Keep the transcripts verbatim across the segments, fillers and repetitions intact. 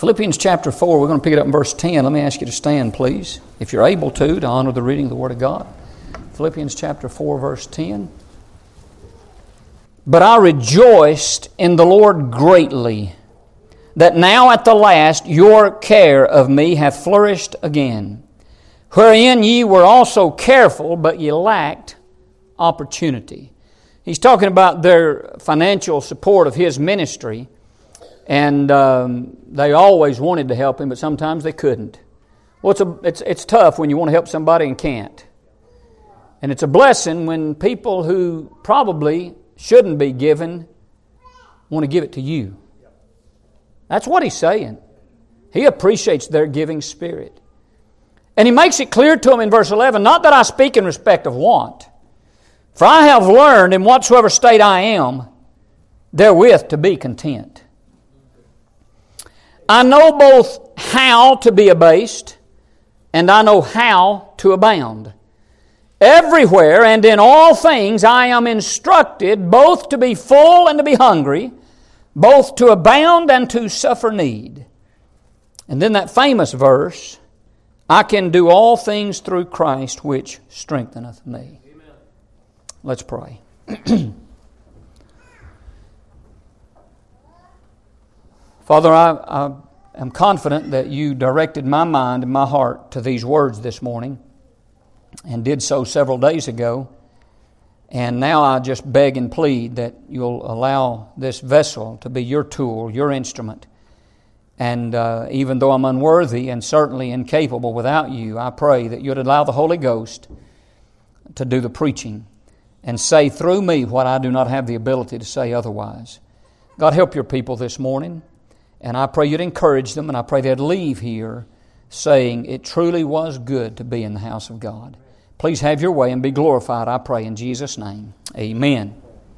Philippians chapter four, we're going to pick it up in verse ten. Let me ask you to stand, please, if you're able to, to honor the reading of the Word of God. Philippians chapter four, verse ten. But I rejoiced in the Lord greatly, that now at the last your care of me hath flourished again, wherein ye were also careful, but ye lacked opportunity. He's talking about their financial support of his ministry, and um, they always wanted to help him, but sometimes they couldn't. Well, it's, a, it's, it's tough when you want to help somebody and can't. And it's a blessing when people who probably shouldn't be given want to give it to you. That's what he's saying. He appreciates their giving spirit. And he makes it clear to them in verse eleven, not that I speak in respect of want, for I have learned in whatsoever state I am, therewith to be content. I know both how to be abased, and I know how to abound. Everywhere and in all things I am instructed both to be full and to be hungry, both to abound and to suffer need. And then that famous verse, I can do all things through Christ which strengtheneth me. Amen. Let's pray. Father, I, I am confident that you directed my mind and my heart to these words this morning, and did so several days ago. And now I just beg and plead that you'll allow this vessel to be your tool, your instrument. And uh, even though I'm unworthy and certainly incapable without you, I pray that you'd allow the Holy Ghost to do the preaching and say through me what I do not have the ability to say otherwise. God, help your people this morning. And I pray you'd encourage them, and I pray they'd leave here saying it truly was good to be in the house of God. Please have your way and be glorified, I pray in Jesus' name. Amen.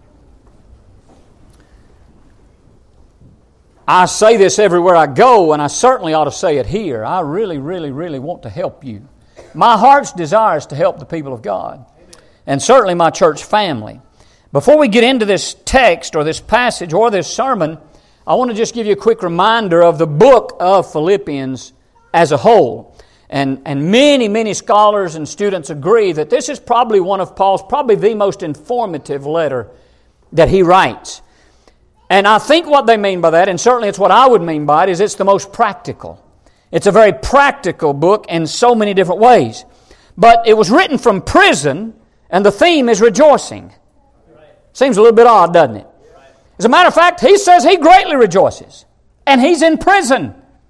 I say this everywhere I go, and I certainly ought to say it here. I really, really, really want to help you. My heart's desire is to help the people of God, and certainly my church family. Before we get into this text or this passage or this sermon, I want to just give you a quick reminder of the book of Philippians as a whole. And, and many, many scholars and students agree that this is probably one of Paul's, probably the most informative letter that he writes. And I think what they mean by that, and certainly it's what I would mean by it, is it's the most practical. It's a very practical book in so many different ways. But it was written from prison, and the theme is rejoicing. Seems a little bit odd, doesn't it? As a matter of fact, he says he greatly rejoices. And he's in prison.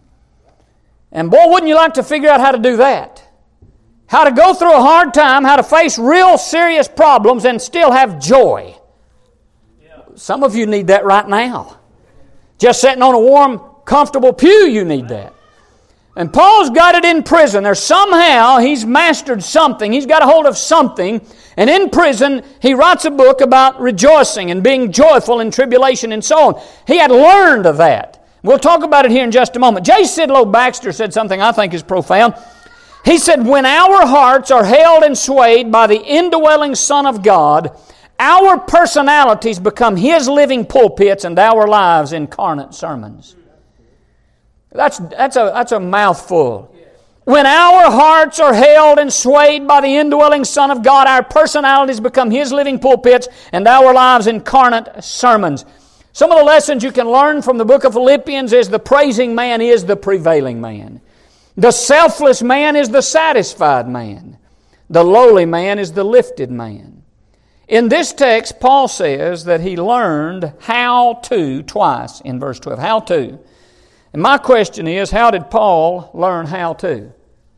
And boy, wouldn't you like to figure out how to do that? How to go through a hard time, how to face real serious problems and still have joy. Yeah. Some of you need that right now. Just sitting on a warm, comfortable pew, you need that. And Paul's got it in prison. There's somehow he's mastered something. He's got a hold of something. And in prison, he writes a book about rejoicing and being joyful in tribulation and so on. He had learned of that. We'll talk about it here in just a moment. J. Sidlow Baxter said something I think is profound. He said, when our hearts are held and swayed by the indwelling Son of God, our personalities become His living pulpits and our lives incarnate sermons. That's, that's, a, that's a mouthful. When our hearts are held and swayed by the indwelling Son of God, our personalities become His living pulpits and our lives incarnate sermons. Some of the lessons you can learn from the book of Philippians is the praising man is the prevailing man. The selfless man is the satisfied man. The lowly man is the lifted man. In this text, Paul says that he learned how to twice in verse twelve. How to. And my question is, how did Paul learn how to?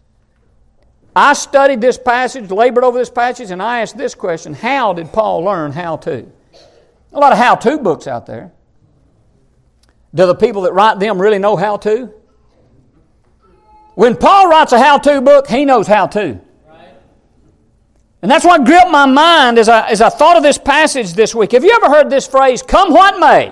I studied this passage, labored over this passage, and I asked this question, how did Paul learn how to? A lot of how-to books out there. Do the people that write them really know how to? When Paul writes a how-to book, he knows how to. And that's what gripped my mind as I, as I thought of this passage this week. Have you ever heard this phrase, come what may?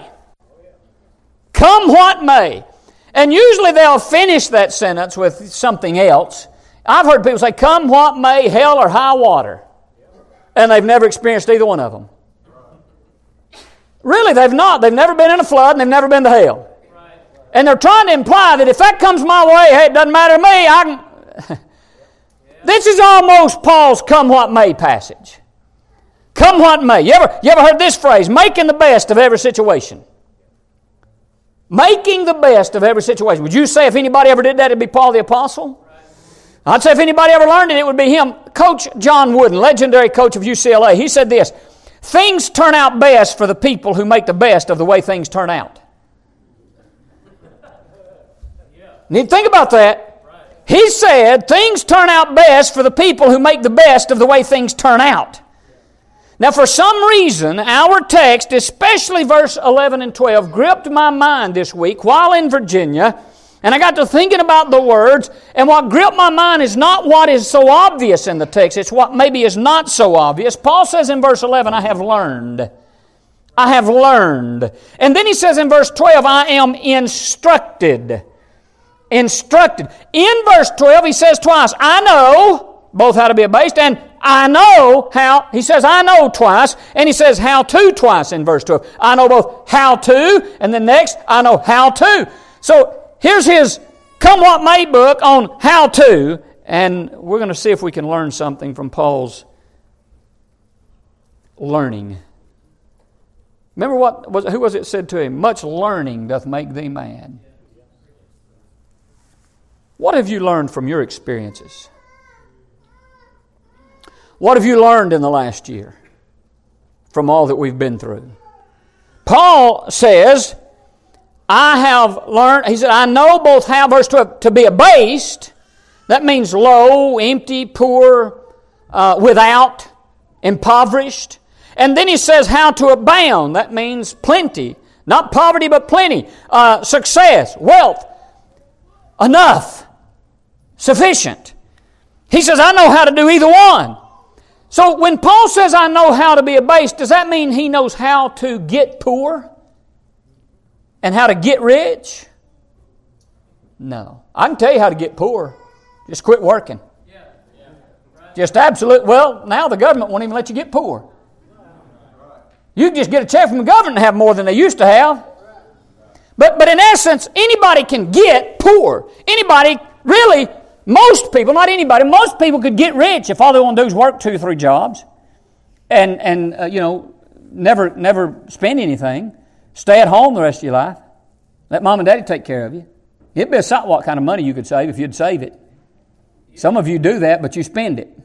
Come what may. And usually they'll finish that sentence with something else. I've heard people say, come what may, hell or high water. And they've never experienced either one of them. Really, they've not. They've never been in a flood and they've never been to hell. And they're trying to imply that if that comes my way, hey, it doesn't matter to me. I can... This is almost Paul's come what may passage. Come what may. You ever, you ever heard this phrase? Making the best of every situation. Making the best of every situation. Would you say if anybody ever did that, it'd be Paul the Apostle? I'd say if anybody ever learned it, it would be him. Coach John Wooden, legendary coach of U C L A, he said this: things turn out best for the people who make the best of the way things turn out. Need to think about that. He said things turn out best for the people who make the best of the way things turn out. Now, for some reason, our text, especially verse eleven and twelve, gripped my mind this week while in Virginia, and I got to thinking about the words, and what gripped my mind is not what is so obvious in the text, it's what maybe is not so obvious. Paul says in verse eleven, I have learned. I have learned. And then he says in verse twelve, I am instructed. Instructed. In verse twelve, he says twice, I know both how to be abased, and I know how, he says I know twice, and he says how to twice in verse twelve. I know both how to, and then next, I know how to. So here's his Come What May book on how to, and we're going to see if we can learn something from Paul's learning. Remember what was, who was it said to him? Much learning doth make thee mad. What have you learned from your experiences? What have you learned in the last year from all that we've been through? Paul says, I have learned, he said, I know both how, verse twelve, to be abased. That means low, empty, poor, uh, without, impoverished. And then he says how to abound. That means plenty. Not poverty, but plenty. Uh, success, wealth, enough, sufficient. He says, I know how to do either one. So when Paul says, I know how to be abased, does that mean he knows how to get poor? And how to get rich? No. I can tell you how to get poor. Just quit working. Just absolute, well, now the government won't even let you get poor. You can just get a check from the government and have more than they used to have. But, but in essence, anybody can get poor. Anybody, really, most people, not anybody, most people could get rich if all they want to do is work two or three jobs and, and uh, you know, never, never spend anything. Stay at home the rest of your life. Let mom and daddy take care of you. It'd be a sight what kind of money you could save if you'd save it. Some of you do that, but you spend it.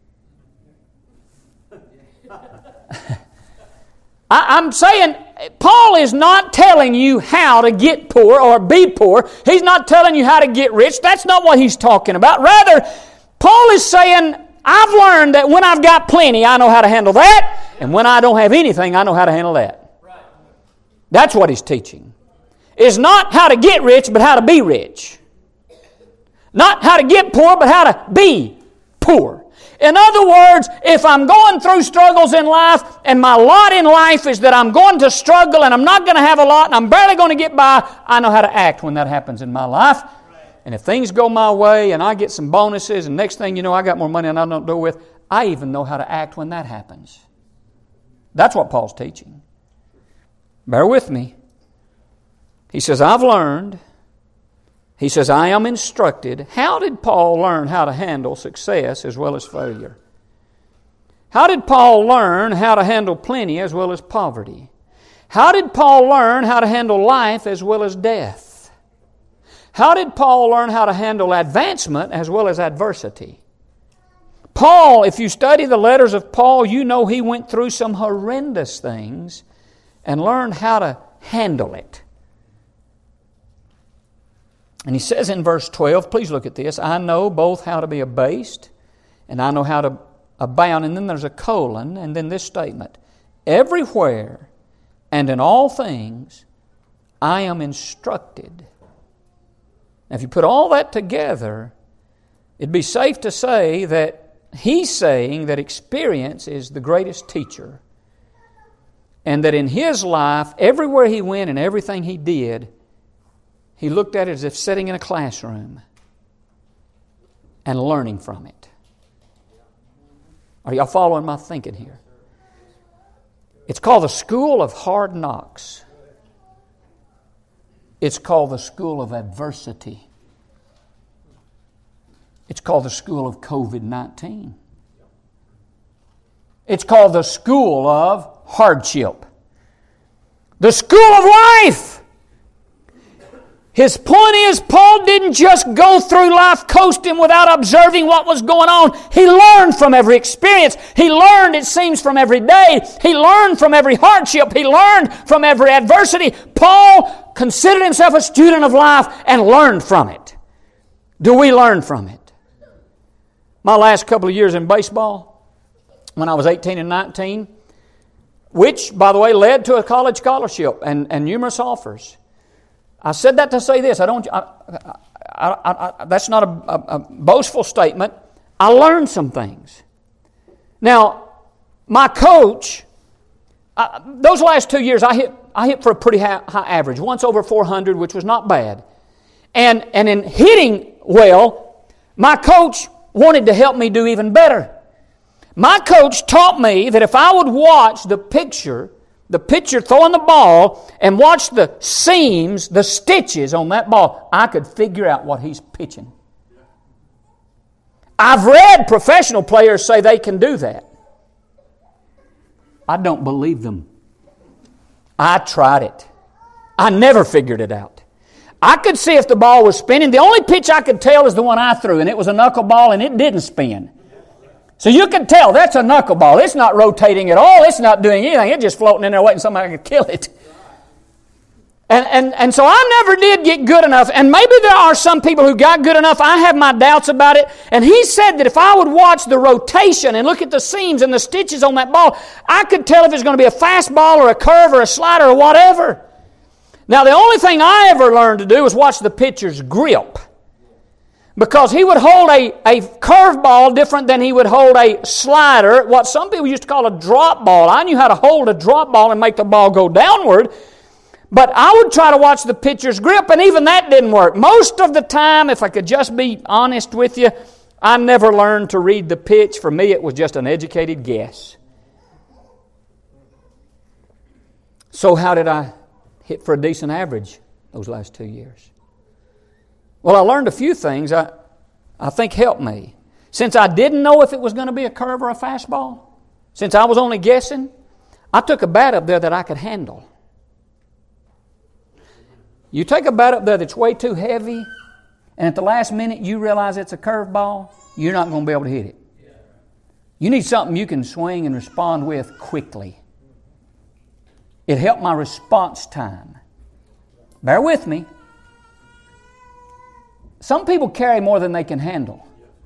I, I'm saying Paul is not telling you how to get poor or be poor. He's not telling you how to get rich. That's not what he's talking about. Rather, Paul is saying, I've learned that when I've got plenty, I know how to handle that. And when I don't have anything, I know how to handle that. That's what he's teaching. It's not how to get rich, but how to be rich. Not how to get poor, but how to be poor. In other words, if I'm going through struggles in life and my lot in life is that I'm going to struggle and I'm not going to have a lot and I'm barely going to get by, I know how to act when that happens in my life. And if things go my way and I get some bonuses and next thing you know I got more money than I don't do with, I even know how to act when that happens. That's what Paul's teaching. Bear with me. He says, I've learned. He says, I am instructed. How did Paul learn how to handle success as well as failure? How did Paul learn how to handle plenty as well as poverty? How did Paul learn how to handle life as well as death? How did Paul learn how to handle advancement as well as adversity? Paul, if you study the letters of Paul, you know he went through some horrendous things and learned how to handle it. And he says in verse twelve, please look at this, I know both how to be abased and I know how to abound. And then there's a colon and then this statement, everywhere and in all things I am instructed. Now if you put all that together, it'd be safe to say that he's saying that experience is the greatest teacher. And that in his life, everywhere he went and everything he did, he looked at it as if sitting in a classroom and learning from it. Are y'all following my thinking here? It's called the School of Hard Knocks. It's called the school of adversity. It's called the school of covid nineteen. It's called the school of hardship. The school of life. His point is, Paul didn't just go through life coasting without observing what was going on. He learned from every experience. He learned, it seems, from every day. He learned from every hardship. He learned from every adversity. Paul considered himself a student of life and learned from it. Do we learn from it? My last couple of years in baseball, when I was eighteen and nineteen, which, by the way, led to a college scholarship and, and numerous offers. I said that to say this. I don't. I, I, I, I, that's not a, a, a boastful statement. I learned some things. Now, my coach, I, those last two years, I hit I hit for a pretty high, high average. Once over four hundred, which was not bad. And and in hitting well, my coach wanted to help me do even better. My coach taught me that if I would watch the picture, the pitcher throwing the ball, and watch the seams, the stitches on that ball, I could figure out what he's pitching. I've read professional players say they can do that. I don't believe them. I tried it. I never figured it out. I could see if the ball was spinning. The only pitch I could tell is the one I threw, and it was a knuckleball, and it didn't spin. So you can tell that's a knuckleball. It's not rotating at all. It's not doing anything. It's just floating in there waiting somebody could kill it. And, and, and so I never did get good enough. And maybe there are some people who got good enough. I have my doubts about it. And he said that if I would watch the rotation and look at the seams and the stitches on that ball, I could tell if it's going to be a fastball or a curve or a slider or whatever. Now, the only thing I ever learned to do was watch the pitcher's grip. Because he would hold a, a curveball different than he would hold a slider, what some people used to call a drop ball. I knew how to hold a drop ball and make the ball go downward. But I would try to watch the pitcher's grip, and even that didn't work. Most of the time, if I could just be honest with you, I never learned to read the pitch. For me, it was just an educated guess. So how did I hit for a decent average those last two years? Well, I learned a few things I, I think helped me. Since I didn't know if it was going to be a curve or a fastball, since I was only guessing, I took a bat up there that I could handle. You take a bat up there that's way too heavy, and at the last minute you realize it's a curveball, you're not going to be able to hit it. You need something you can swing and respond with quickly. It helped my response time. Bear with me. Some people carry more than they can handle.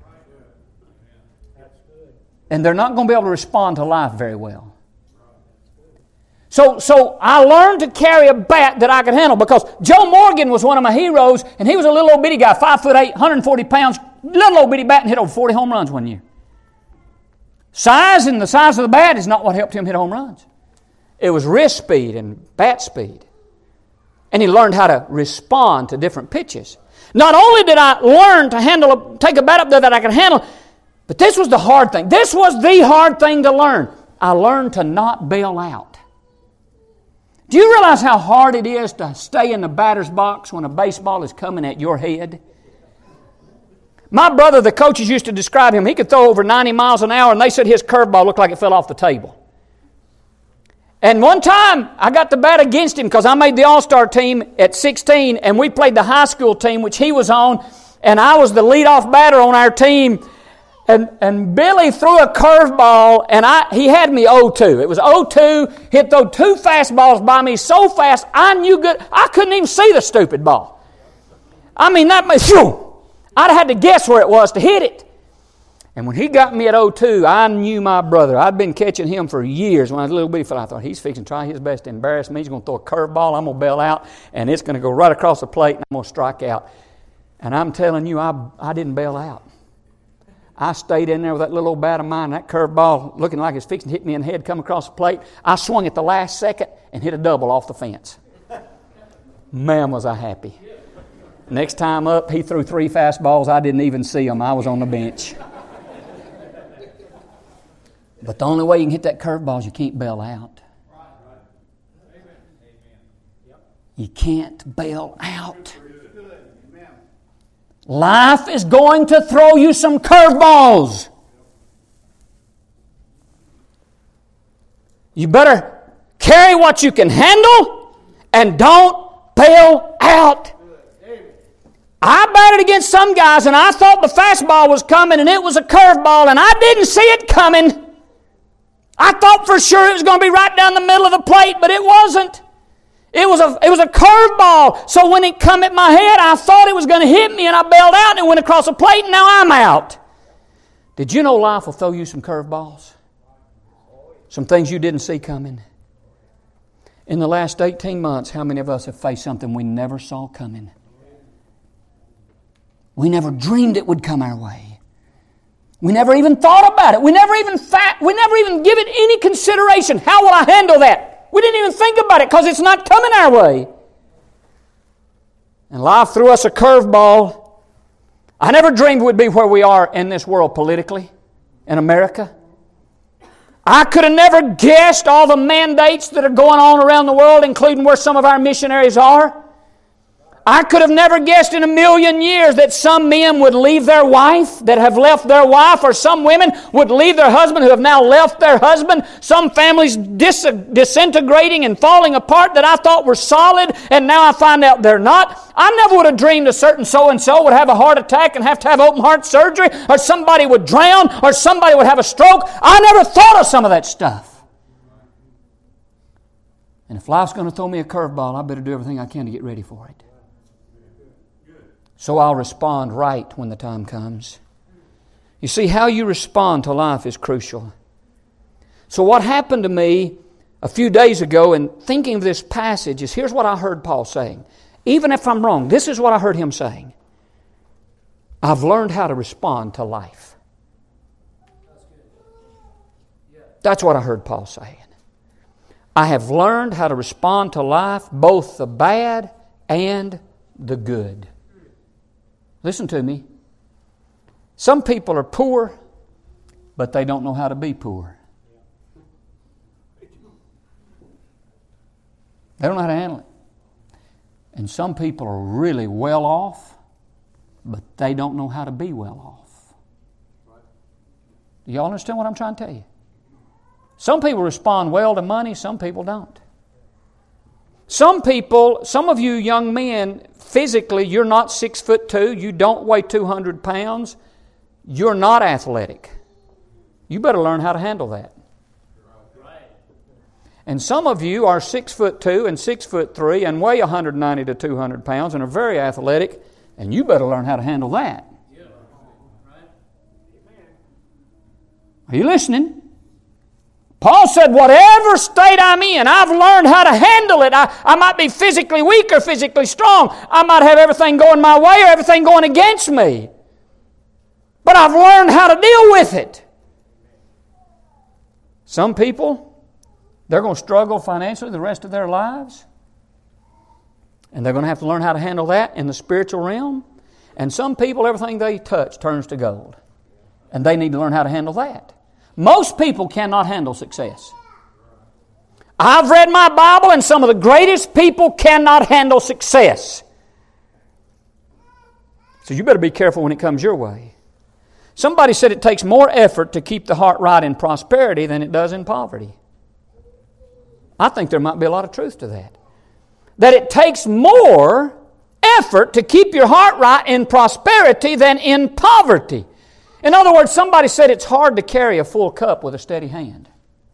And they're not going to be able to respond to life very well. So, so I learned to carry a bat that I could handle because Joe Morgan was one of my heroes, and he was a little old bitty guy, five foot eight, one hundred forty pounds, little old bitty bat, and hit over forty home runs one year. Size and the size of the bat is not what helped him hit home runs. It was wrist speed and bat speed. And he learned how to respond to different pitches. Not only did I learn to handle, a, take a bat up there that I could handle, but this was the hard thing. This was the hard thing to learn. I learned to not bail out. Do you realize how hard it is to stay in the batter's box when a baseball is coming at your head? My brother, the coaches used to describe him, he could throw over ninety miles an hour, and they said his curveball looked like it fell off the table. And one time, I got the bat against him because I made the All-Star team at sixteen, and we played the high school team, which he was on, and I was the leadoff batter on our team. And, and Billy threw a curveball, and I he had me oh two. It was oh two. He'd throw two fastballs by me so fast, I knew good. I couldn't even see the stupid ball. I mean, that was, phew, I'd have had to guess where it was to hit it. And when he got me at oh two, I knew my brother. I'd been catching him for years when I was a little bitty fella. I thought, he's fixing to try his best to embarrass me. He's going to throw a curveball. I'm going to bail out, and it's going to go right across the plate, and I'm going to strike out. And I'm telling you, I, I didn't bail out. I stayed in there with that little old bat of mine, that curveball looking like it's fixing to hit me in the head, come across the plate. I swung at the last second and hit a double off the fence. Man, was I happy. Next time up, he threw three fastballs. I didn't even see them. I was on the bench. But the only way you can hit that curveball is you can't bail out. You can't bail out. Life is going to throw you some curveballs. You better carry what you can handle and don't bail out. I batted against some guys and I thought the fastball was coming and it was a curveball and I didn't see it coming. I thought for sure it was going to be right down the middle of the plate, but it wasn't. It was a it was a curveball. So when it come at my head, I thought it was going to hit me and I bailed out and it went across the plate and now I'm out. Did you know life will throw you some curveballs? Some things you didn't see coming. In the last eighteen months, how many of us have faced something we never saw coming? We never dreamed it would come our way. We never even thought about it. We never even fa- we never even give it any consideration. How will I handle that? We didn't even think about it because it's not coming our way. And life threw us a curveball. I never dreamed we'd be where we are in this world politically, in America. I could have never guessed all the mandates that are going on around the world, including where some of our missionaries are. I could have never guessed in a million years that some men would leave their wife, that have left their wife, or some women would leave their husband who have now left their husband. Some families dis- disintegrating and falling apart that I thought were solid, and now I find out they're not. I never would have dreamed a certain so-and-so would have a heart attack and have to have open heart surgery, or somebody would drown, or somebody would have a stroke. I never thought of some of that stuff. And if life's going to throw me a curveball, I better do everything I can to get ready for it. So I'll respond right when the time comes. You see, how you respond to life is crucial. So what happened to me a few days ago in thinking of this passage is, here's what I heard Paul saying. Even if I'm wrong, this is what I heard him saying. I've learned how to respond to life. That's what I heard Paul saying. I have learned how to respond to life, both the bad and the good. Listen to me. Some people are poor, but they don't know how to be poor. They don't know how to handle it. And some people are really well off, but they don't know how to be well off. Do y'all understand what I'm trying to tell you? Some people respond well to money, some people don't. Some people, some of you young men, physically, you're not six foot two, you don't weigh two hundred pounds, you're not athletic. You better learn how to handle that. And some of you are six foot two and six foot three and weigh one hundred ninety to two hundred pounds and are very athletic, and you better learn how to handle that. Are you listening? Paul said, whatever state I'm in, I've learned how to handle it. I, I might be physically weak or physically strong. I might have everything going my way or everything going against me. But I've learned how to deal with it. Some people, they're going to struggle financially the rest of their lives. And they're going to have to learn how to handle that in the spiritual realm. And some people, everything they touch turns to gold. And they need to learn how to handle that. Most people cannot handle success. I've read my Bible and some of the greatest people cannot handle success. So you better be careful when it comes your way. Somebody said it takes more effort to keep the heart right in prosperity than it does in poverty. I think there might be a lot of truth to that. That it takes more effort to keep your heart right in prosperity than in poverty. In other words, somebody said it's hard to carry a full cup with a steady hand.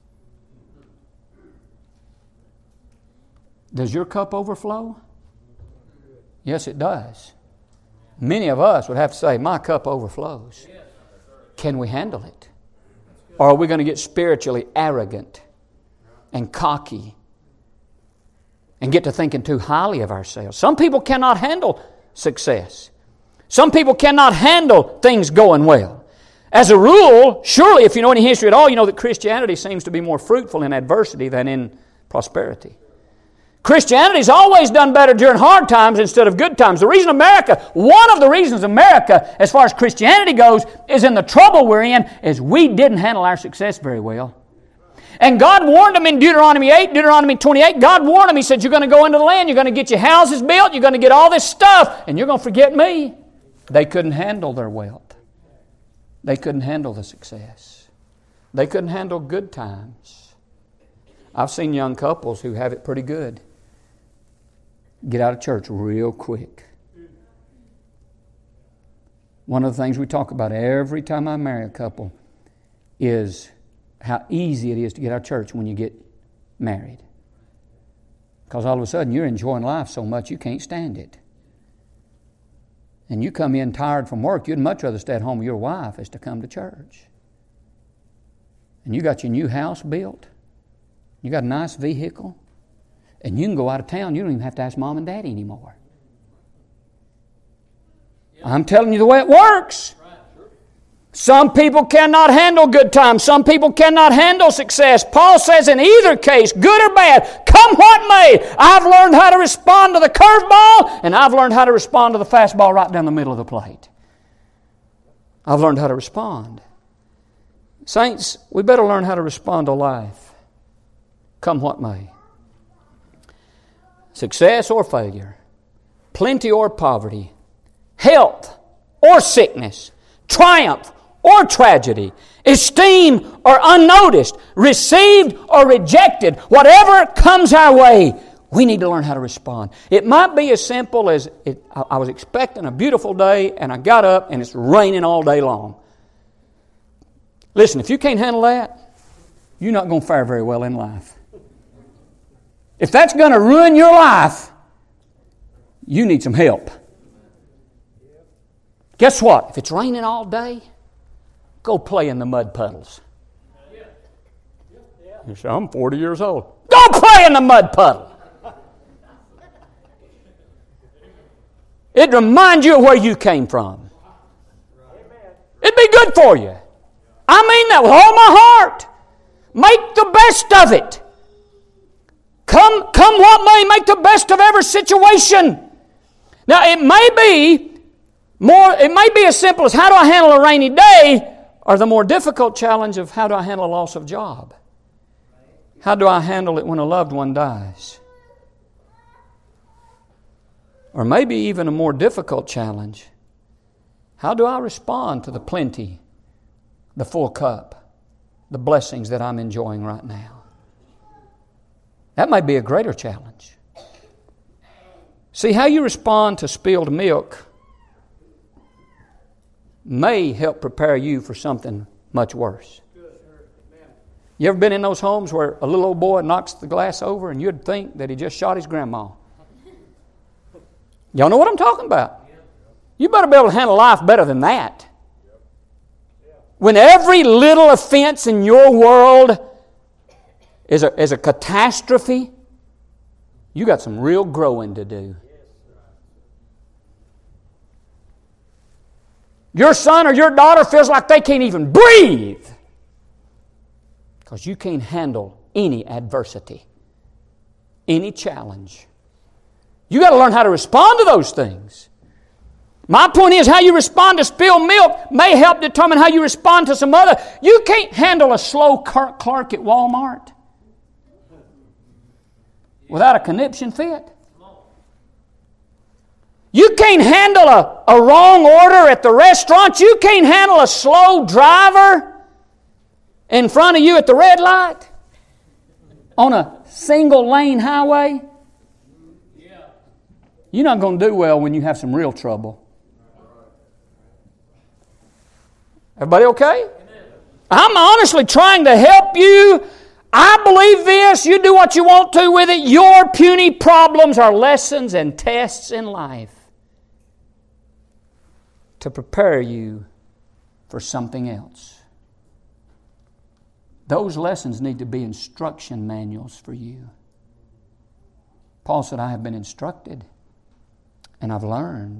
Does your cup overflow? Yes, it does. Many of us would have to say, my cup overflows. Can we handle it? Or are we going to get spiritually arrogant and cocky and get to thinking too highly of ourselves? Some people cannot handle success. Some people cannot handle things going well. As a rule, surely if you know any history at all, you know that Christianity seems to be more fruitful in adversity than in prosperity. Christianity's always done better during hard times instead of good times. The reason America, one of the reasons America, as far as Christianity goes, is in the trouble we're in, is we didn't handle our success very well. And God warned them in Deuteronomy eight, Deuteronomy twenty-eight, God warned them. He said, you're going to go into the land, you're going to get your houses built, you're going to get all this stuff, and you're going to forget me. They couldn't handle their wealth. They couldn't handle the success. They couldn't handle good times. I've seen young couples who have it pretty good get out of church real quick. One of the things we talk about every time I marry a couple is how easy it is to get out of church when you get married. Because all of a sudden you're enjoying life so much you can't stand it. And you come in tired from work, you'd much rather stay at home with your wife as to come to church. And you got your new house built. You got a nice vehicle. And you can go out of town. You don't even have to ask Mom and Daddy anymore. I'm telling you the way it works. Some people cannot handle good times. Some people cannot handle success. Paul says in either case, good or bad, come what may, I've learned how to respond to the curveball, and I've learned how to respond to the fastball right down the middle of the plate. I've learned how to respond. Saints, we better learn how to respond to life, come what may. Success or failure, plenty or poverty, health or sickness, triumph or tragedy, esteem or unnoticed, received or rejected, whatever comes our way, we need to learn how to respond. It might be as simple as it, I was expecting a beautiful day and I got up and it's raining all day long. Listen, if you can't handle that, you're not going to fare very well in life. If that's going to ruin your life, you need some help. Guess what? If it's raining all day, go play in the mud puddles. You say, I'm forty years old. Go play in the mud puddle. It reminds you of where you came from. It'd be good for you. I mean that with all my heart. Make the best of it. Come, come what may, make the best of every situation. Now, it may be more. It may be as simple as how do I handle a rainy day, or the more difficult challenge of how do I handle a loss of job? How do I handle it when a loved one dies? Or maybe even a more difficult challenge. How do I respond to the plenty, the full cup, the blessings that I'm enjoying right now? That might be a greater challenge. See, how you respond to spilled milk may help prepare you for something much worse. You ever been in those homes where a little old boy knocks the glass over and you'd think that he just shot his grandma? Y'all know what I'm talking about. You better be able to handle life better than that. When every little offense in your world is a, is a catastrophe, you got some real growing to do. Your son or your daughter feels like they can't even breathe because you can't handle any adversity, any challenge. You got to learn how to respond to those things. My point is, how you respond to spilled milk may help determine how you respond to some other. You can't handle a slow clerk at Walmart without a conniption fit. You can't handle a, a wrong order at the restaurant. You can't handle a slow driver in front of you at the red light on a single lane highway. You're not going to do well when you have some real trouble. Everybody okay? I'm honestly trying to help you. I believe this. You do what you want to with it. Your puny problems are lessons and tests in life to prepare you for something else. Those lessons need to be instruction manuals for you. Paul said, I have been instructed and I've learned.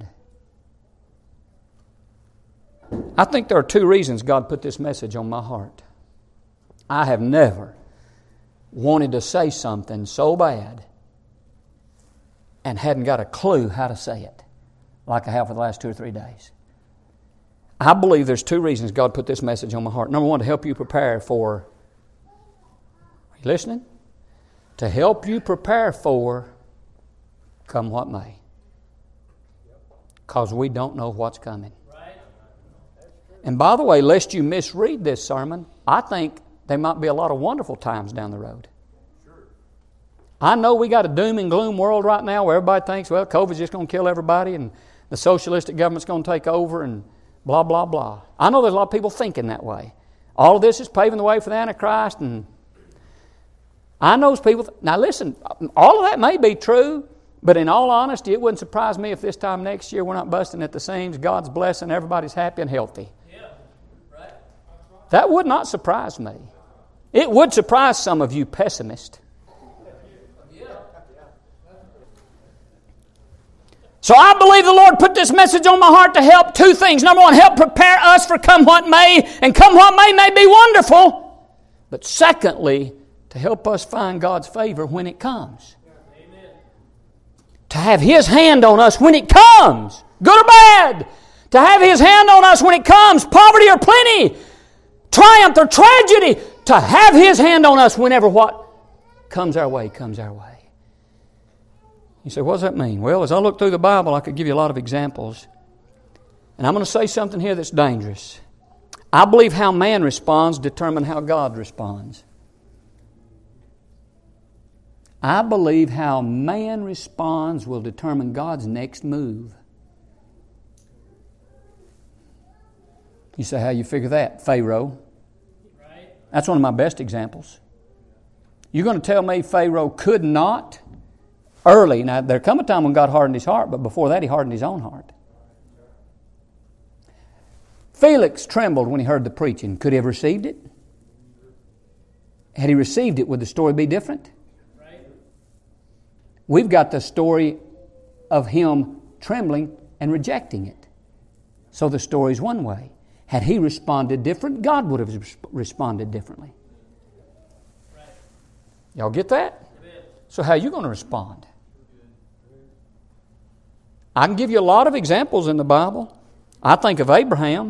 I think there are two reasons God put this message on my heart. I have never wanted to say something so bad and hadn't got a clue how to say it like I have for the last two or three days. I believe there's two reasons God put this message on my heart. Number one, to help you prepare for Are you listening? To help you prepare for come what may. Because we don't know what's coming. And by the way, lest you misread this sermon, I think there might be a lot of wonderful times down the road. I know we got a doom and gloom world right now where everybody thinks, well, COVID's just going to kill everybody and the socialistic government's going to take over and blah, blah, blah. I know there's a lot of people thinking that way. All of this is paving the way for the Antichrist, and I know people. Now listen, all of that may be true, but in all honesty, it wouldn't surprise me if this time next year we're not busting at the seams, God's blessing, everybody's happy and healthy. Yeah, right. That would not surprise me. It would surprise some of you pessimists. So I believe the Lord put this message on my heart to help two things. Number one, help prepare us for come what may, and come what may may be wonderful. But secondly, to help us find God's favor when it comes. Amen. To have His hand on us when it comes, good or bad. To have His hand on us when it comes, poverty or plenty, triumph or tragedy. To have His hand on us whenever what comes our way, comes our way. You say, what does that mean? Well, as I look through the Bible, I could give you a lot of examples. And I'm going to say something here that's dangerous. I believe how man responds determines how God responds. I believe how man responds will determine God's next move. You say, how you figure that? Pharaoh. Right. That's one of my best examples. You're going to tell me Pharaoh could not? Early. Now, there come a time when God hardened his heart, but before that he hardened his own heart. Felix trembled when he heard the preaching. Could he have received it? Had he received it, would the story be different? Right. We've got the story of him trembling and rejecting it. So the story's one way. Had he responded different, God would have responded differently. Right. Y'all get that? Amen. So how are you going to respond? I can give you a lot of examples in the Bible. I think of Abraham.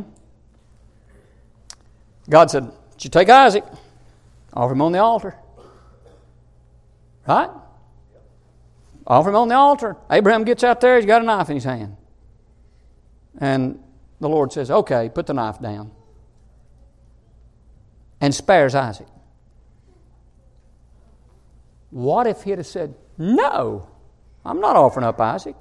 God said, you take Isaac, offer him on the altar. Right? Offer him on the altar. Abraham gets out there, he's got a knife in his hand. And the Lord says, okay, put the knife down. And spares Isaac. What if he'd have said, no, I'm not offering up Isaac?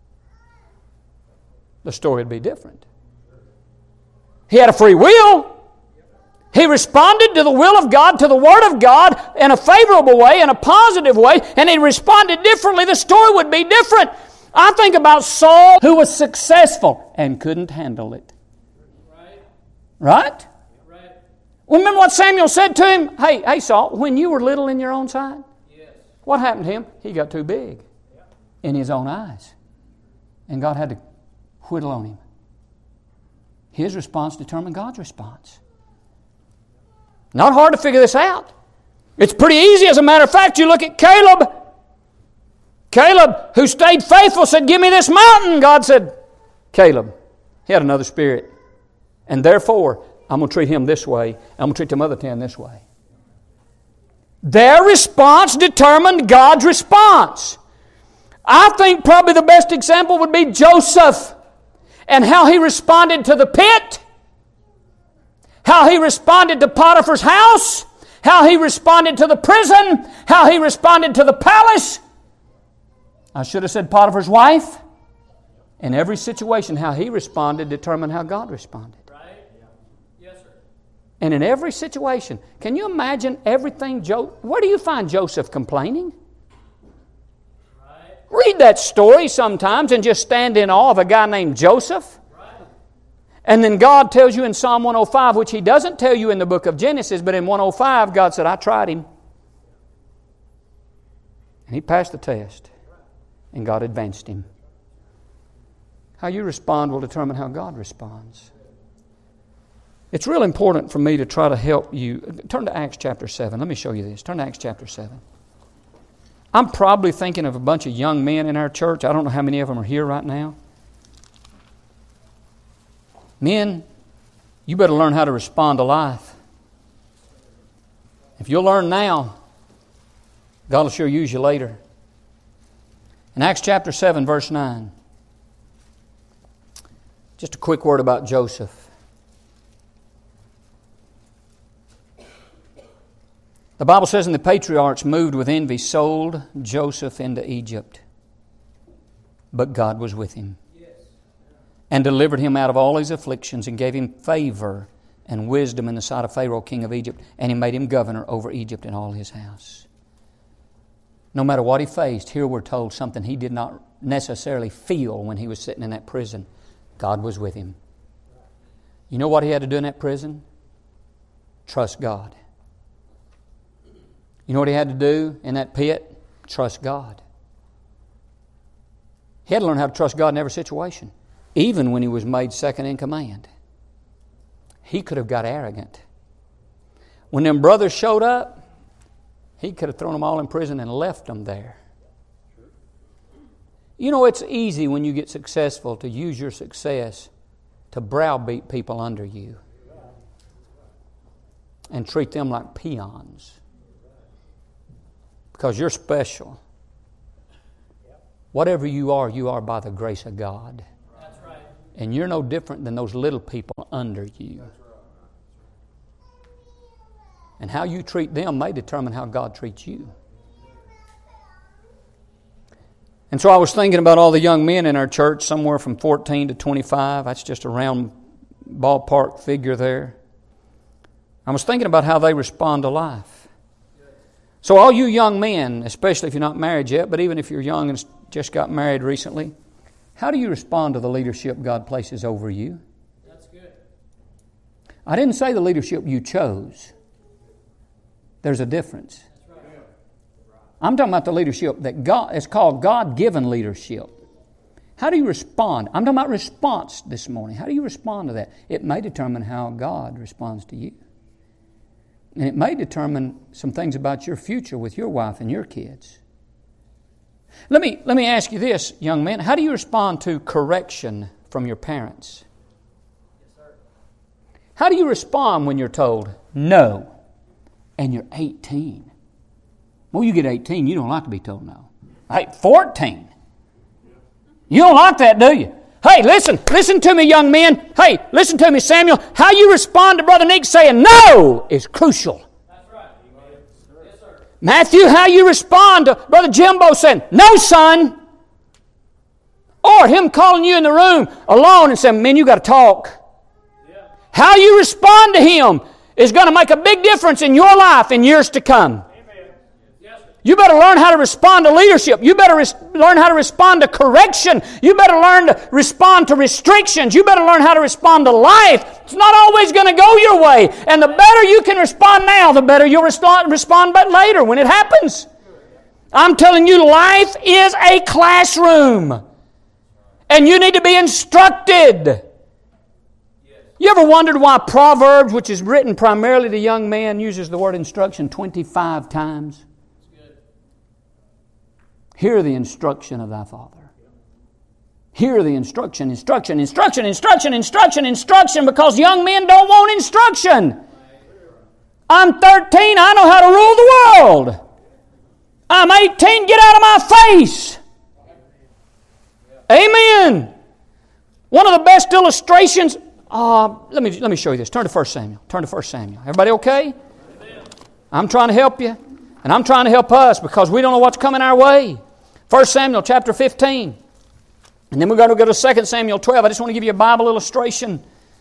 The story would be different. He had a free will. He responded to the will of God, to the Word of God in a favorable way, in a positive way, and he responded differently. The story would be different. I think about Saul, who was successful and couldn't handle it. Right. Right? Right. Remember what Samuel said to him? Hey, hey, Saul, when you were little in your own sight, Yes. what happened to him? He got too big in his own eyes. And God had to whittle on him. His response determined God's response. Not hard to figure this out. It's pretty easy. As a matter of fact, you look at Caleb. Caleb, who stayed faithful, said, give me this mountain. God said, Caleb, he had another spirit. And therefore, I'm going to treat him this way. I'm going to treat them other ten this way. Their response determined God's response. I think probably the best example would be Joseph and how he responded to the pit, how he responded to Potiphar's house, how he responded to the prison, how he responded to the palace. I should have said Potiphar's wife. In every situation, how he responded determined how God responded. Right? Yes, sir. And in every situation, can you imagine everything? Jo- Where do you find Joseph complaining? Read that story sometimes and just stand in awe of a guy named Joseph. Right. And then God tells you in Psalm one oh five, which He doesn't tell you in the book of Genesis, but in one oh five, God said, I tried him. And he passed the test. And God advanced him. How you respond will determine how God responds. It's real important for me to try to help you. Turn to Acts chapter seven. Let me show you this. Turn to Acts chapter seven. I'm probably thinking of a bunch of young men in our church. I don't know how many of them are here right now. Men, you better learn how to respond to life. If you'll learn now, God will sure use you later. In Acts chapter seven, verse nine, just a quick word about Joseph. The Bible says, and the patriarchs, moved with envy, sold Joseph into Egypt. But God was with him, and delivered him out of all his afflictions, and gave him favor and wisdom in the sight of Pharaoh, king of Egypt, and he made him governor over Egypt and all his house. No matter what he faced, here we're told something he did not necessarily feel when he was sitting in that prison. God was with him. You know what he had to do in that prison? Trust God. You know what he had to do in that pit? Trust God. He had to learn how to trust God in every situation, even when he was made second in command. He could have got arrogant. When them brothers showed up, he could have thrown them all in prison and left them there. You know, it's easy when you get successful to use your success to browbeat people under you and treat them like peons because you're special. Whatever you are, you are by the grace of God. That's right. And you're no different than those little people under you. And how you treat them may determine how God treats you. And so I was thinking about all the young men in our church, somewhere from fourteen to twenty-five. That's just a round ballpark figure there. I was thinking about how they respond to life. So all you young men, especially if you're not married yet, but even if you're young and just got married recently, how do you respond to the leadership God places over you? That's good. I didn't say the leadership you chose. There's a difference. That's right. I'm talking about the leadership that God, it's called God-given leadership. How do you respond? I'm talking about response this morning. How do you respond to that? It may determine how God responds to you. And it may determine some things about your future with your wife and your kids. Let me, let me ask you this, young men. How do you respond to correction from your parents? Yes, sir. How do you respond when you're told no and you're eighteen? Well, you get eighteen, you don't like to be told no. Hey, fourteen. You don't like that, do you? Hey, listen, listen to me, young men. Hey, listen to me, Samuel. How you respond to Brother Nick saying no is crucial. That's right. Yes, sir. Matthew, how you respond to Brother Jimbo saying, no, son. Or him calling you in the room alone and saying, man, you got to talk. Yeah. How you respond to him is going to make a big difference in your life in years to come. Amen. Yes, sir. You better learn how to respond to leadership. You better res- learn how to respond to correction. You better learn to respond to restrictions. You better learn how to respond to life. It's not always going to go your way. And the better you can respond now, the better you'll respond, respond but later when it happens. I'm telling you, life is a classroom. And you need to be instructed. You ever wondered why Proverbs, which is written primarily to young men, uses the word instruction twenty-five times? Hear the instruction of thy father. Hear the instruction, instruction, instruction, instruction, instruction, instruction, because young men don't want instruction. I'm thirteen, I know how to rule the world. I'm eighteen, get out of my face. Amen. One of the best illustrations, uh, let me let me show you this. Turn to First Samuel. Turn to First Samuel. Everybody okay? I'm trying to help you, and I'm trying to help us because we don't know what's coming our way. First Samuel chapter fifteen. And then we're going to go to Second Samuel twelve. I just want to give you a Bible illustration.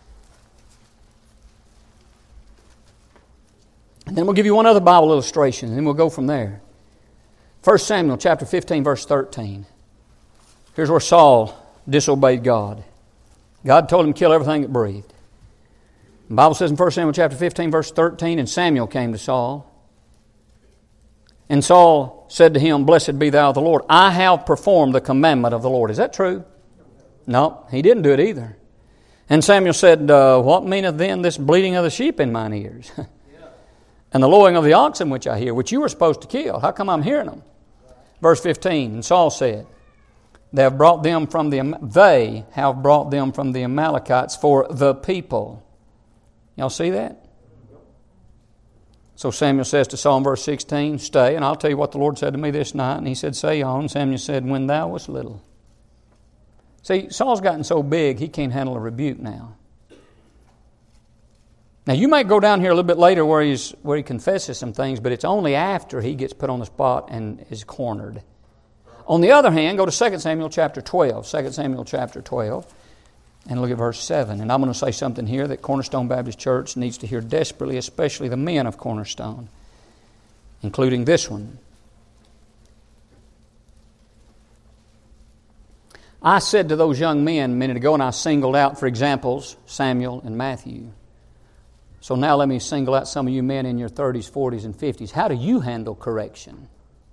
And then we'll give you one other Bible illustration, and then we'll go from there. First Samuel chapter fifteen, verse thirteen. Here's where Saul disobeyed God. God told him to kill everything that breathed. The Bible says in First Samuel chapter fifteen, verse thirteen, and Samuel came to Saul. And Saul said to him, blessed be thou the Lord. I have performed the commandment of the Lord. Is that true? No, he didn't do it either. And Samuel said, uh, what meaneth then this bleating of the sheep in mine ears? And the lowing of the oxen which I hear, which you were supposed to kill. How come I'm hearing them? Verse fifteen, and Saul said, They have brought them from the they have brought them from the Amalekites for the people. Y'all see that? So Samuel says to Saul in verse sixteen, stay, and I'll tell you what the Lord said to me this night. And he said, say on. Samuel said, when thou wast little. See, Saul's gotten so big, he can't handle a rebuke now. Now, you might go down here a little bit later where he's where he confesses some things, but it's only after he gets put on the spot and is cornered. On the other hand, go to Second Samuel chapter twelve. Second Samuel chapter twelve. And look at verse seven. And I'm going to say something here that Cornerstone Baptist Church needs to hear desperately, especially the men of Cornerstone, including this one. I said to those young men a minute ago, and I singled out for examples Samuel and Matthew. So now let me single out some of you men in your thirties, forties, and fifties. How do you handle correction?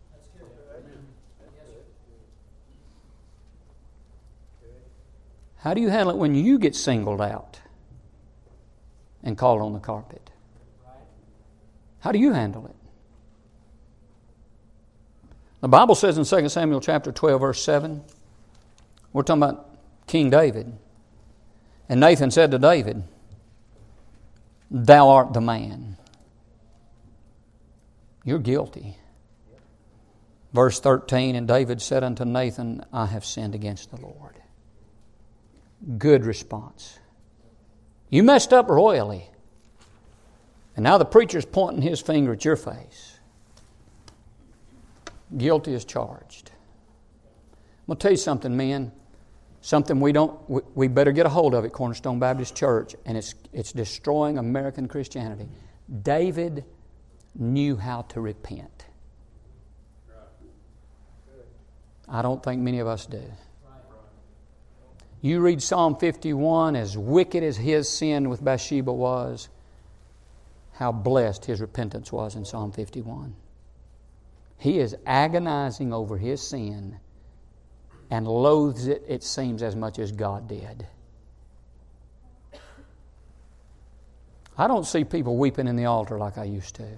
How do you handle it when you get singled out and called on the carpet? How do you handle it? The Bible says in Second Samuel chapter twelve, verse seven, we're talking about King David. And Nathan said to David, thou art the man. You're guilty. Verse thirteen, and David said unto Nathan, I have sinned against the Lord. Good response. You messed up royally. And now the preacher's pointing his finger at your face. Guilty as charged. I'm going to tell you something, men. Something we don't, we, we better get a hold of at Cornerstone Baptist Church, and it's it's destroying American Christianity. David knew how to repent. I don't think many of us do. You read Psalm fifty-one, as wicked as his sin with Bathsheba was, how blessed his repentance was in Psalm fifty-one. He is agonizing over his sin and loathes it, it seems, as much as God did. I don't see people weeping in the altar like I used to.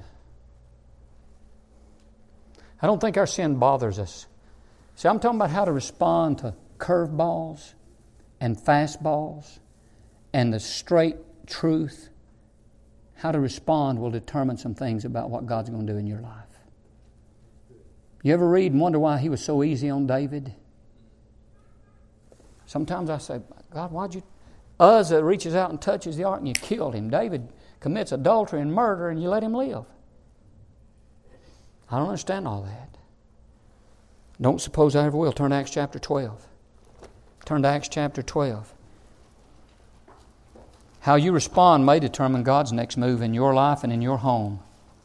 I don't think our sin bothers us. See, I'm talking about how to respond to curveballs and fastballs and the straight truth. How to respond will determine some things about what God's going to do in your life. You ever read and wonder why he was so easy on David? Sometimes I say, God, why'd you... Uzzah reaches out and touches the ark and you killed him. David commits adultery and murder and you let him live. I don't understand all that. Don't suppose I ever will. Turn to Acts chapter twelve. Turn to Acts chapter twelve. How you respond may determine God's next move in your life and in your home.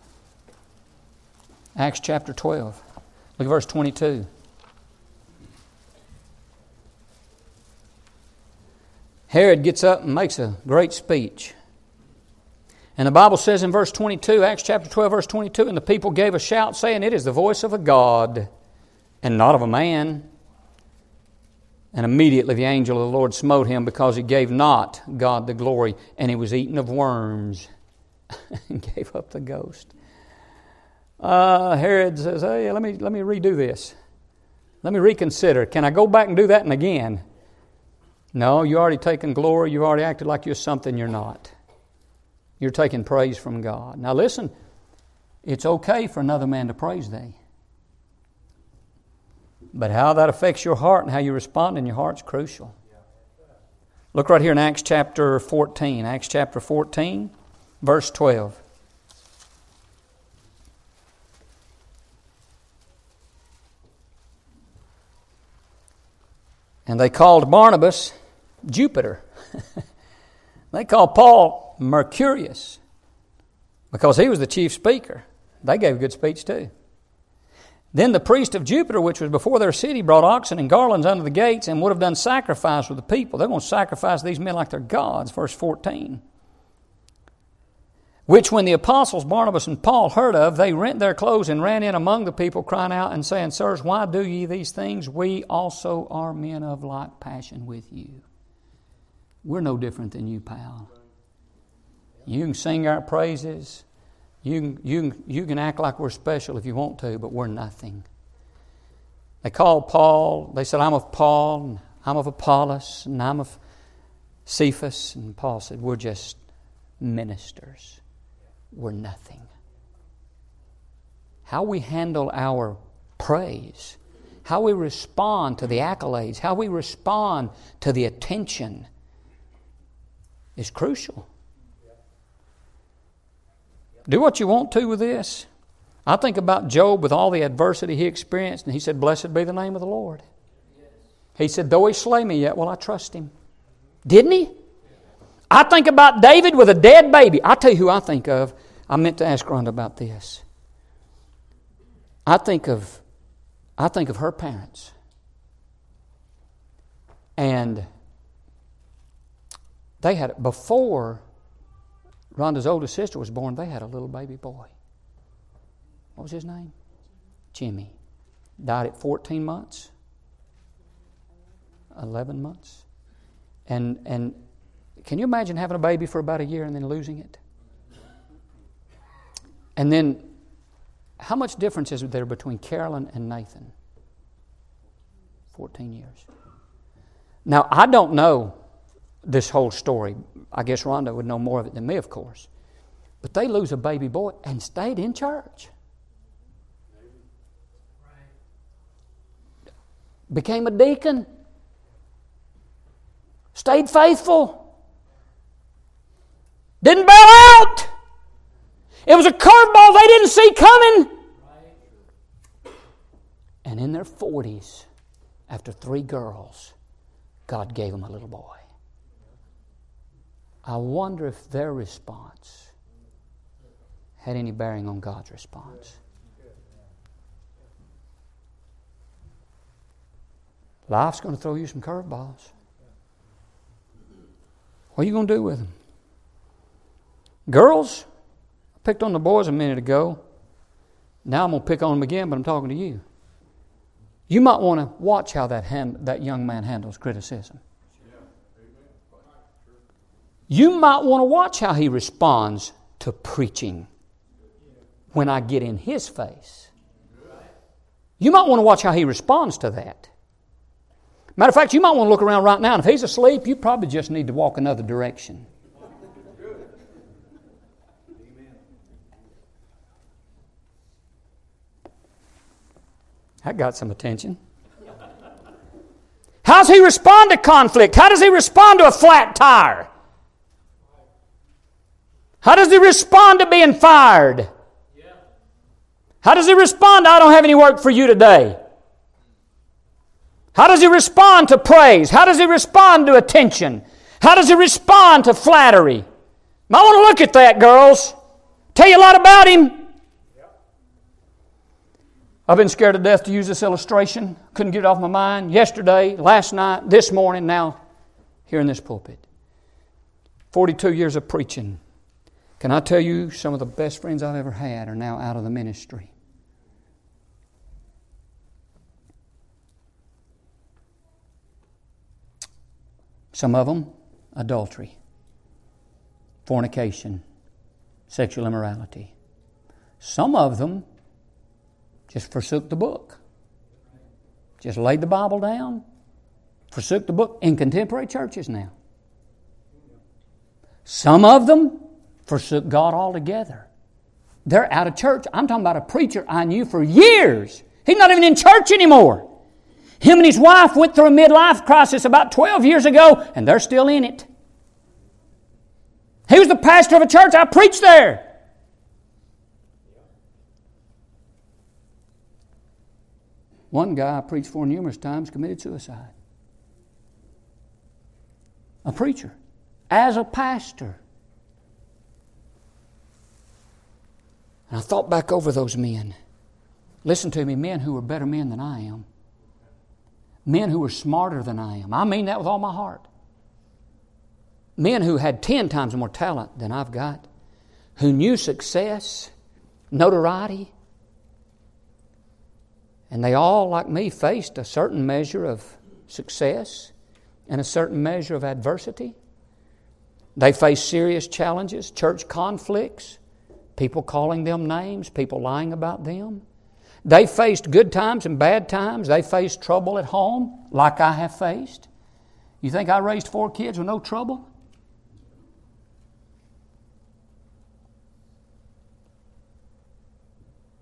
Acts chapter twelve. Look at verse twenty-two. Herod gets up and makes a great speech. And the Bible says in verse twenty-two, Acts chapter twelve, verse twenty-two, and the people gave a shout, saying, it is the voice of a God, and not of a man. And immediately the angel of the Lord smote him, because he gave not God the glory, and he was eaten of worms, and gave up the ghost. Uh, Herod says, hey, let me, let me redo this. Let me reconsider. Can I go back and do that and again? No, you already taken glory. You already acted like you're something you're not. You're taking praise from God. Now listen, it's okay for another man to praise thee. But how that affects your heart and how you respond in your heart's crucial. Look right here in Acts chapter fourteen. Acts chapter fourteen, verse twelve. And they called Barnabas Jupiter. They called Paul Mercurius, because he was the chief speaker. They gave a good speech too. Then the priest of Jupiter, which was before their city, brought oxen and garlands unto the gates, and would have done sacrifice with the people. They're going to sacrifice these men like they're gods. Verse fourteen. Which when the apostles Barnabas and Paul heard of, they rent their clothes and ran in among the people, crying out and saying, sirs, why do ye these things? We also are men of like passion with you. We're no different than you, pal. You can sing our praises. You can, you, can, you can act like we're special if you want to, but we're nothing. They called Paul. They said, I'm of Paul, and I'm of Apollos, and I'm of Cephas. And Paul said, we're just ministers. We're nothing. how we handle our praise, how we respond to the accolades, how we respond to the attention is crucial. Do what you want to with this. I think about Job with all the adversity he experienced, and he said, "Blessed be the name of the Lord." He said, "Though he slay me, yet will I trust him." Didn't he? I think about David with a dead baby. I'll tell you who I think of. I meant to ask Rhonda about this. I think of, I think of her parents. And they had, before Rhonda's oldest sister was born, they had a little baby boy. What was his name? Jimmy. Died at fourteen months. eleven months. And and can you imagine having a baby for about a year and then losing it? And then, how much difference is there between Carolyn and Nathan? fourteen years. Now, I don't know this whole story. I guess Rhonda would know more of it than me, of course. But they lose a baby boy and stayed in church. Became a deacon. Stayed faithful. Didn't bail out. It was a curveball they didn't see coming. And in their forties, after three girls, God gave them a little boy. I wonder if their response had any bearing on God's response. Life's going to throw you some curveballs. What are you going to do with them? Girls, I picked on the boys a minute ago. Now I'm going to pick on them again, but I'm talking to you. You might want to watch how that hand, that young man handles criticism. You might want to watch how he responds to preaching when I get in his face. You might want to watch how he responds to that. Matter of fact, you might want to look around right now, and if he's asleep, you probably just need to walk another direction. That got some attention. How does he respond to conflict? How does he respond to a flat tire? How does he respond to being fired? How does he respond to, "I don't have any work for you today"? How does he respond to praise? How does he respond to attention? How does he respond to flattery? I want to look at that, girls. Tell you a lot about him. I've been scared to death to use this illustration. Couldn't get it off my mind. Yesterday, last night, this morning, now here in this pulpit. forty-two years of preaching. Can I tell you, some of the best friends I've ever had are now out of the ministry. Some of them, adultery, fornication, sexual immorality. Some of them just forsook the book. Just laid the Bible down, forsook the book in contemporary churches now. Some of them forsook God altogether. They're out of church. I'm talking about a preacher I knew for years. He's not even in church anymore. Him and his wife went through a midlife crisis about twelve years ago, and they're still in it. He was the pastor of a church. I preached there. One guy I preached for numerous times committed suicide. A preacher. As a pastor. And I thought back over those men. Listen to me, men who were better men than I am. Men who were smarter than I am. I mean that with all my heart. Men who had ten times more talent than I've got. Who knew success, notoriety. And they all, like me, faced a certain measure of success and a certain measure of adversity. They faced serious challenges, church conflicts, people calling them names, people lying about them. They faced good times and bad times. They faced trouble at home, like I have faced. You think I raised four kids with no trouble?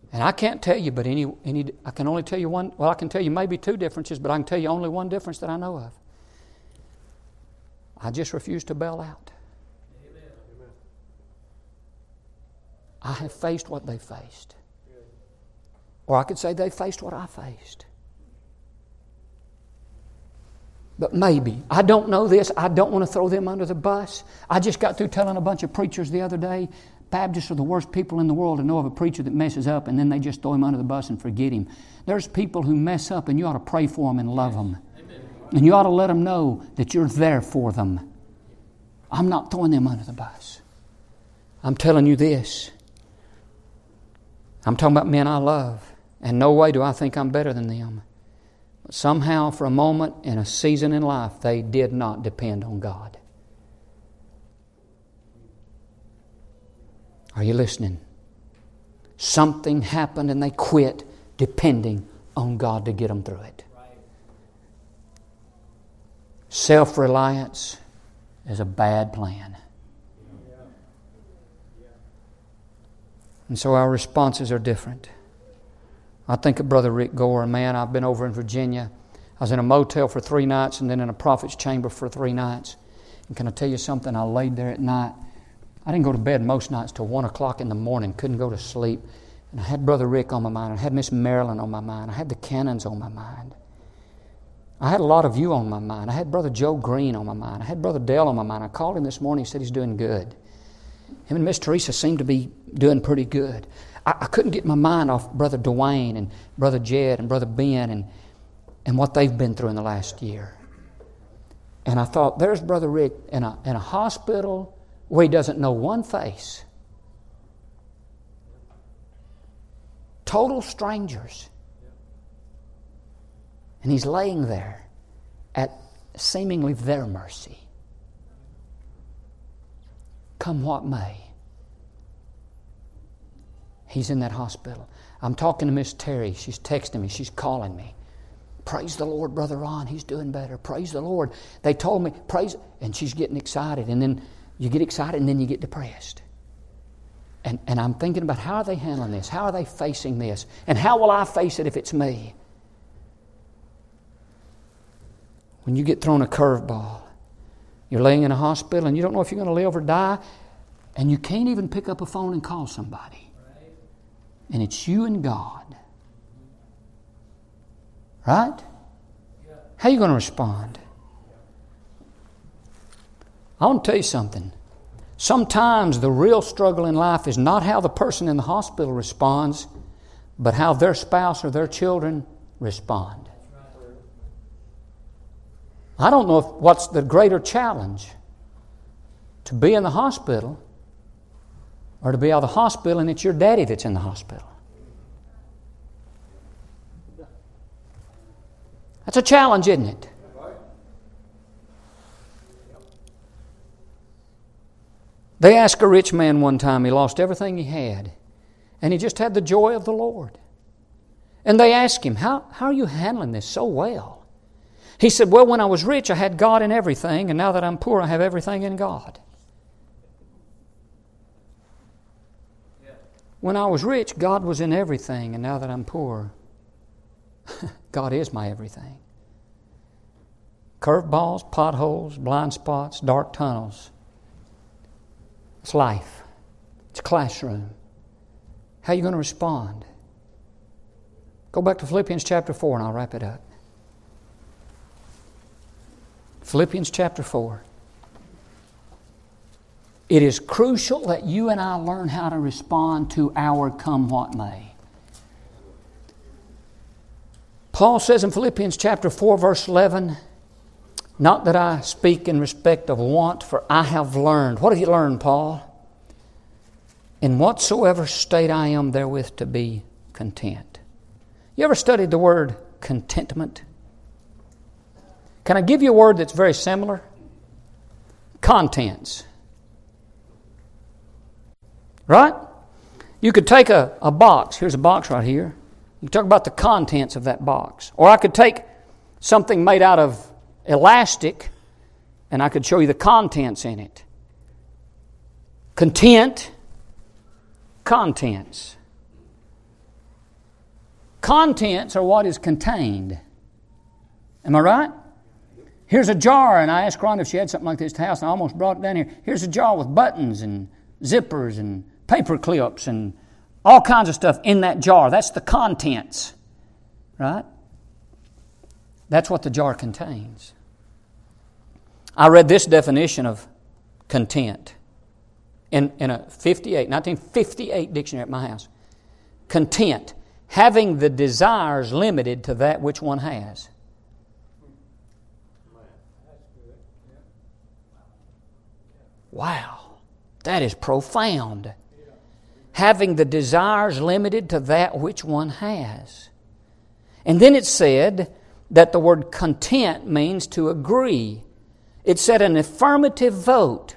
And I can't tell you, but any, any, I can only tell you one, well, I can tell you maybe two differences, but I can tell you only one difference that I know of. I just refuse to bail out. Amen. I have faced what they faced. Or I could say they faced what I faced. But maybe. I don't know this. I don't want to throw them under the bus. I just got through telling a bunch of preachers the other day, Baptists are the worst people in the world to know of a preacher that messes up and then they just throw him under the bus and forget him. There's people who mess up and you ought to pray for them and love them. Amen. And you ought to let them know that you're there for them. I'm not throwing them under the bus. I'm telling you this. I'm talking about men I love. And no way do I think I'm better than them. But somehow for a moment in a season in life they did not depend on God. Are you listening? Something happened and they quit depending on God to get them through it. Self-reliance is a bad plan. And so our responses are different. I think of Brother Rick Gore, man, I've been over in Virginia. I was in a motel for three nights and then in a prophet's chamber for three nights. And can I tell you something? I laid there at night. I didn't go to bed most nights till one o'clock in the morning. Couldn't go to sleep. And I had Brother Rick on my mind. I had Miss Marilyn on my mind. I had the Cannons on my mind. I had a lot of you on my mind. I had Brother Joe Green on my mind. I had Brother Dale on my mind. I called him this morning. He said he's doing good. Him and Miss Teresa seemed to be doing pretty good. I, I couldn't get my mind off Brother Dwayne and Brother Jed and Brother Ben and, and what they've been through in the last year. And I thought, there's Brother Rick in a, in a hospital where he doesn't know one face. Total strangers. And he's laying there at seemingly their mercy. Come what may. He's in that hospital. I'm talking to Miss Terry. She's texting me. She's calling me. Praise the Lord, Brother Ron. He's doing better. Praise the Lord. They told me, praise. And she's getting excited. And then you get excited and then you get depressed. And, and I'm thinking about how are they handling this? How are they facing this? And how will I face it if it's me? When you get thrown a curveball, you're laying in a hospital and you don't know if you're going to live or die, and you can't even pick up a phone and call somebody. And it's you and God. Right? How are you going to respond? I want to tell you something. Sometimes the real struggle in life is not how the person in the hospital responds, but how their spouse or their children respond. I don't know if what's the greater challenge, to be in the hospital or to be out of the hospital and it's your daddy that's in the hospital. That's a challenge, isn't it? They asked a rich man one time, he lost everything he had, and he just had the joy of the Lord. And they asked him, how, how are you handling this so well? He said, well, when I was rich, I had God in everything, and now that I'm poor, I have everything in God. Yeah. When I was rich, God was in everything, and now that I'm poor, God is my everything. Curveballs, potholes, blind spots, dark tunnels. It's life. It's a classroom. How are you going to respond? Go back to Philippians chapter four and I'll wrap it up. Philippians chapter four. It is crucial that you and I learn how to respond to our come what may. Paul says in Philippians chapter four verse eleven, not that I speak in respect of want, for I have learned. What have you learned, Paul? In whatsoever state I am therewith to be content. You ever studied the word contentment? Can I give you a word that's very similar? Contents. Right? You could take a, a box. Here's a box right here. You talk about the contents of that box. Or I could take something made out of elastic and I could show you the contents in it. Content, contents. Contents are what is contained. Am I right? Here's a jar, and I asked Rhonda if she had something like this at the house, and I almost brought it down here. Here's a jar with buttons and zippers and paper clips and all kinds of stuff in that jar. That's the contents, right? That's what the jar contains. I read this definition of content in, in a fifty-eight, nineteen fifty-eight dictionary at my house. Content, having the desires limited to that which one has. Wow, that is profound. Having the desires limited to that which one has. And then it said that the word content means to agree. It said an affirmative vote.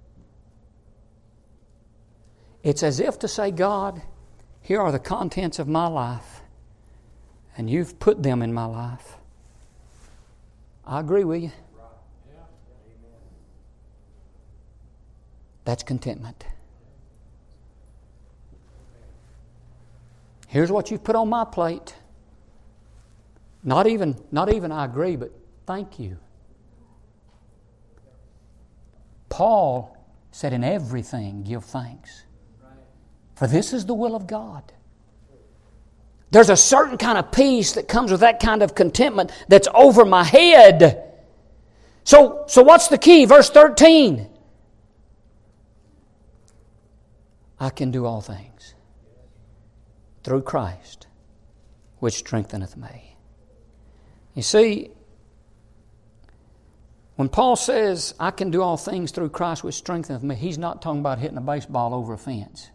It's as if to say, God, here are the contents of my life, and you've put them in my life. I agree with you. That's contentment. Here's what you've put on my plate. Not even, not even I agree, but thank you. Paul said, in everything give thanks. For this is the will of God. There's a certain kind of peace that comes with that kind of contentment that's over my head. So, so what's the key? Verse thirteen. I can do all things through Christ, which strengtheneth me. You see, when Paul says, I can do all things through Christ, which strengtheneth me, he's not talking about hitting a baseball over a fence.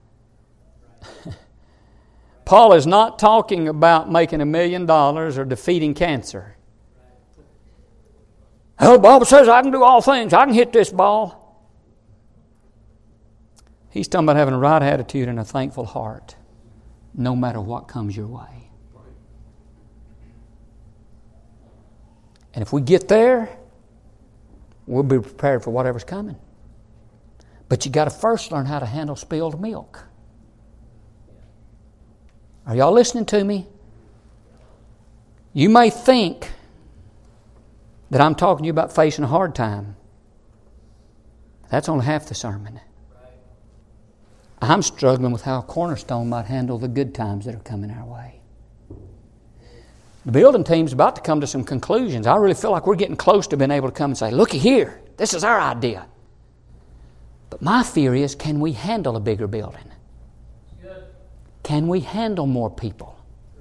Paul is not talking about making a million dollars or defeating cancer. Oh, the Bible says I can do all things. I can hit this ball. He's talking about having a right attitude and a thankful heart, no matter what comes your way. And if we get there, we'll be prepared for whatever's coming. But you got to first learn how to handle spilled milk. Are y'all listening to me? You may think that I'm talking to you about facing a hard time. That's only half the sermon. I'm struggling with how Cornerstone might handle the good times that are coming our way. The building team's about to come to some conclusions. I really feel like we're getting close to being able to come and say, looky here, this is our idea. But my fear is, can we handle a bigger building? Can we handle more people?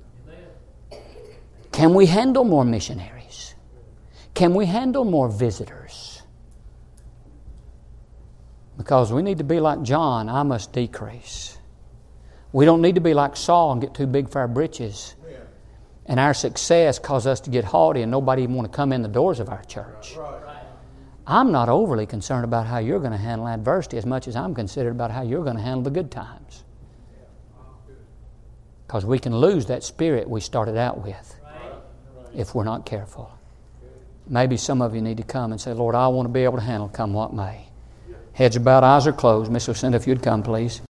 Can we handle more missionaries? Can we handle more visitors? Because we need to be like John, I must decrease. We don't need to be like Saul and get too big for our britches. And our success cause us to get haughty and nobody even want to come in the doors of our church. I'm not overly concerned about how you're going to handle adversity as much as I'm concerned about how you're going to handle the good times. Because we can lose that spirit we started out with if we're not careful. Maybe some of you need to come and say, Lord, I want to be able to handle come what may. Heads are bowed, eyes are closed. Miss Lucinda, if you'd come, please.